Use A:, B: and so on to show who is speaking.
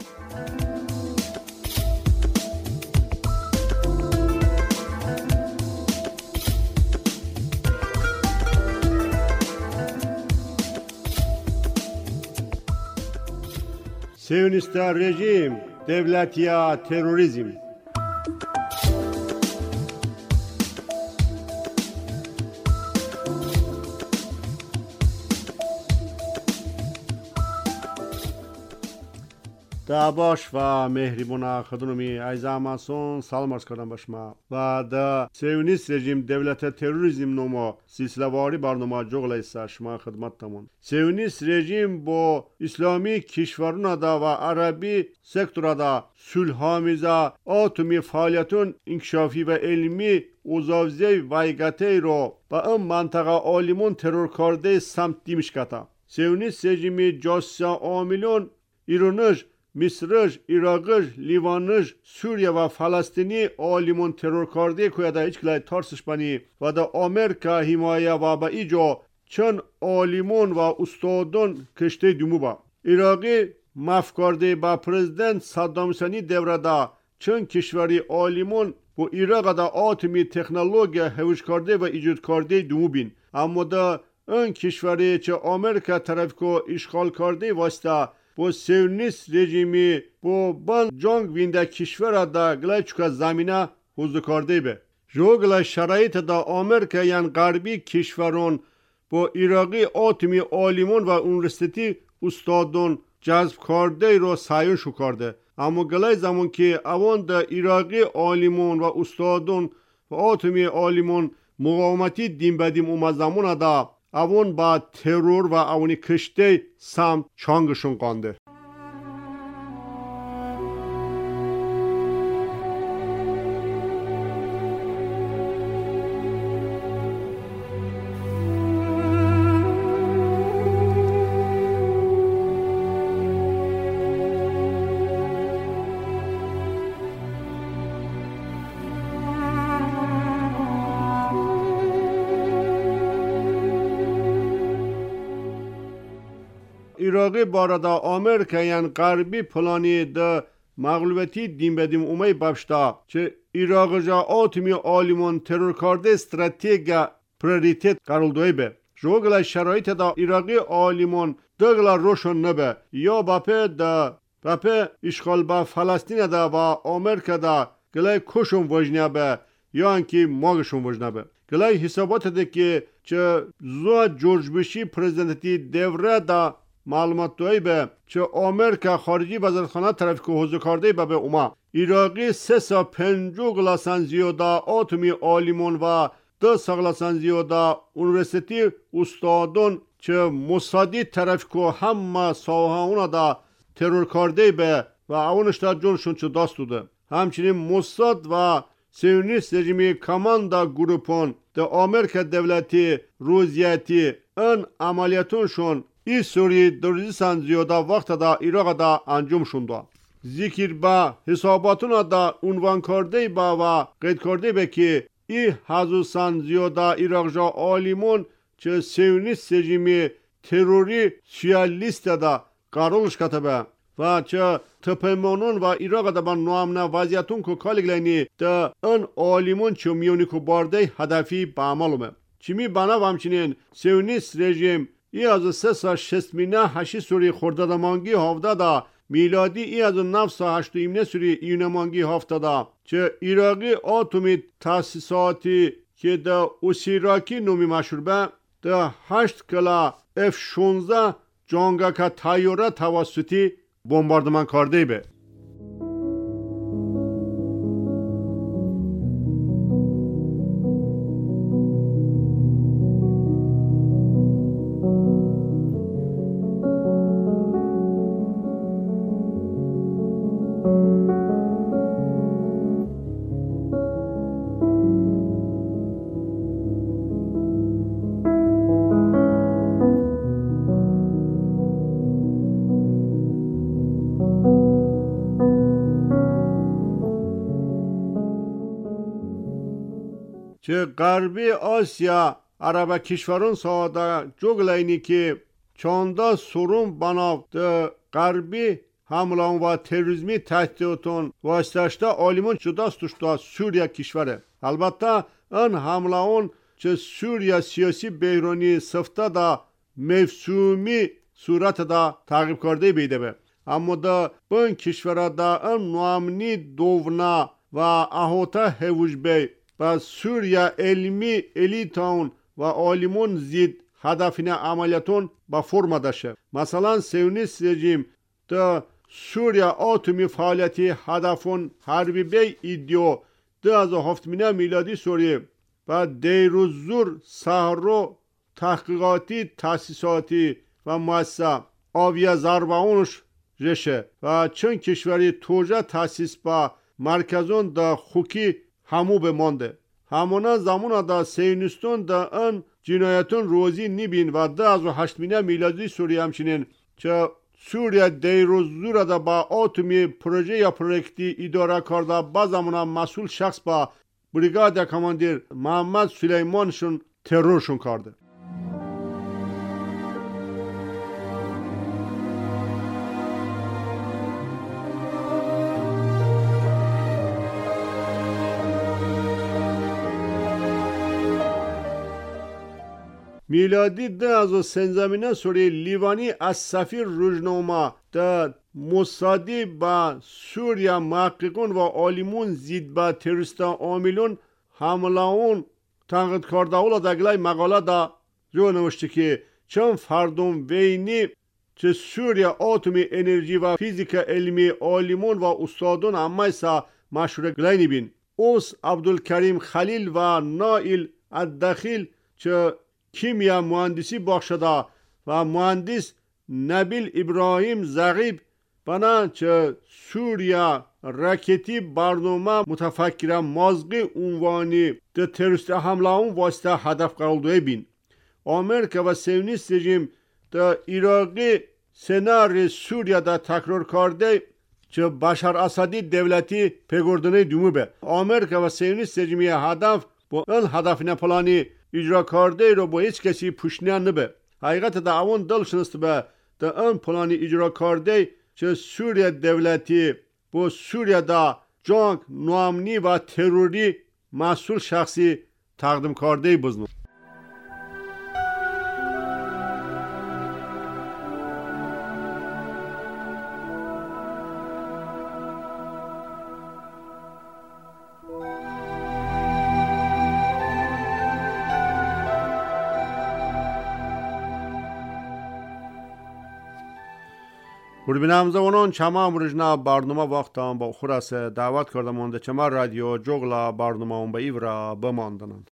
A: Siyonist rejim, devlet ya terörizm. باش و مهربان خدمتی عزیزان سلام عرض کردم به شما و در سیونیست رژیم دولت تروریسم نما سلسله‌واری برنامه جوگل است شما خدمتتون. سیونیست رژیم با اسلامی کشوران دا و عربی سکتور دا صلح‌آمیز اتمی فعالیتون انکشافی و علمی اوزاوزی وایگاتی رو با این منطقه عالمون ترور کرده سمت دیمشکتا. سیونیست رژیم جاسوس عاملون ایرانش مصرش، عراقش، لیوانش، سوریه و فلسطینی عالمون ترور کرده که دا هیچ کلای ترسش بانی و دا آمریکا حمایه و با ایجا چند عالمون و استادان کشته دیمو با. عراقی مف کرده با پرزیدنت صدام حسینی دوره دا چند کشوری عالمون با عراق دا اتمی تکنولوژی هوش کرده و ایجاد کرده دیمو بین. اما دا این کشوری چه آمریکا طرف که اشغال کرده واسطه با سیونیست رژیمی با جنگ وینده کشور دا گلای چکا زمینه حضور کرده به. جو گلای شرایط دا آمریکا یعنی غربی کشوران با عراقی اتمی عالمون و اونورسیتی استادان جذب کرده رو سعیون شو کرده. اما گلای زمان که اوان دا عراقی عالمون و استادان و اتمی عالمون مقاومتی دیم بدیم اومد دا اوان با ترور و اوانی کشته سمت چانگشون قانده. عراقی باردا آمریکا یعنی غربی پلانی ده مغلوبیتی دیم بدیم اومی بابشتا چه عراق جا اتمی عالمون ترور کرده استراتیجی پریوریتت قرار دوی به. جوگل شرایط دا عراقی عالمون دگلا روشن نبه یا باپه اشغال با فلسطین دا و آمریکا دا گلای کشون وجنه به یا انکی ماگشون وجنه به. گلای حسابات ده که چه زو جورج بوشی پرزیدنتی دوره دا معلومات دوی به چه آمریکا خارجی وزارتخانه طرف که حضور کرده به اوما عراقی 350 گلاسان زیاده اتمی عالمون و 2 گلاسان زیاده اونورسیتی استادان چه موسادی طرف که همه ساوها اونا دا ترور کرده به و اونش دا جونشون چه دست دوده. همچنین موساد و سیونیست رژیمی کماندا گروپون دا آمریکا دولتی روزیتی ان عملیاتونشون ای سوری دوریزیسان زیاده وقت دا عراق دا انجام شونده. ذکر با حساباتون دا عنوان کرده با و قید کرده به که ای هزوسان زیاده عراق جا عالمون چه سیونیست رژیمی تروری سیالیست دا قرارش کتبه و چه تپمانون و عراق دا با نوامنه وضعیتون که کالگلینی دا ان عالمون چه میونی که بارده هدفی با عملومه. چمی بنا و همچنین سیونیست رژیم ای از 368 سوری خردادمانگی هفته دا میلادی ای از 908 سوری ایونمانگی هفته دا چه عراقی اتمی تاسیساتی که دا اوسیراکی نومی مشهور به دا 8 کلا F-16 جانگاکا تایوره توسطی بمباردمان کرده به. چه غربی آسیا عرب کشوران ساده جوگلینی که چانده سرون بناو ده غربی حمله و تروریسمی تهدیداتون واسطه آلمان جداست توشتا سوریه کشوره. البته این حمله چه سوریه سیاسی بحرانی سفته دا مفهومی صورت دا تعقیب کرده بیده به. اما دا بین کشور دا این نوامنی دوونا و احاطه هوش بی و سوریه علمی الیتاون و آلمان زید هدفین عملیاتون با فرم داشته. مثلا سیونیست رژیم دا سوریه آتومی فعالیتی هدفون حربی بی ایدیو 2007 میلادی سوریه و دیروزور سهرو تحقیقاتی تاسیساتی و مؤسسه آویه زرباونش رشه و چند کشوری توجه تاسیس با مرکزون دا خوکی همو بمانده. همانا زمان دا سیونیستون دا ان جنایتون روزی نیبین و 2008 میلادی سوریه همچنین چه سوریه دیروزور دا با آتومی پروژه یا پروژکتی اداره کرده با زمان مسئول شخص با بریگاد کماندیر محمد سلیمانشون ترورشون کرده. میلادی 2013 سوریه لیوانی از سفیر روزنامه در مصادی با سوریه محققون و آلیمون زید با تروریستا آمیلون حمله اون تنقید کرده اولا دگلای مقاله دا جو نوشته که چون فردم وینی چه سوریه آتومی انرژی و فیزیک علمی آلیمون و استادون همه سا مشهور گلینی بین. اوس عبدالکریم خلیل و نائل الدخیل چه کیمیا مهندسی بخشده و مهندس نبیل ابراهیم زغیب بنا چه سوریه راکتی برنامه متفکر مازقی عنوانی ده تروریست حمله اون واسطه هدف قرار دوی بین. آمریکا و سیونیست رژیم ده عراقی سنار سوریه ده تکرار کرده چه بشار اسدی دولتی پیگردنه دومو به. آمریکا و سیونیست رژیمی هدف با این هدف نپلانی اجرا کرده رو با هیچ کسی پوشنیان نبه. حقیقت دا اون دل شنست به دا این پلانی اجرا کرده چه سوریه دولتی با سوریه دا جنگ نوامنی و تروری مسئول شخصی تقدیم کرده بزنو. بینم زمانان چما مرجنا برنامه وقت هم با خورس دعوت کردم مانده چما رادیو جغلا برنامه هم به ایورا بماندنند.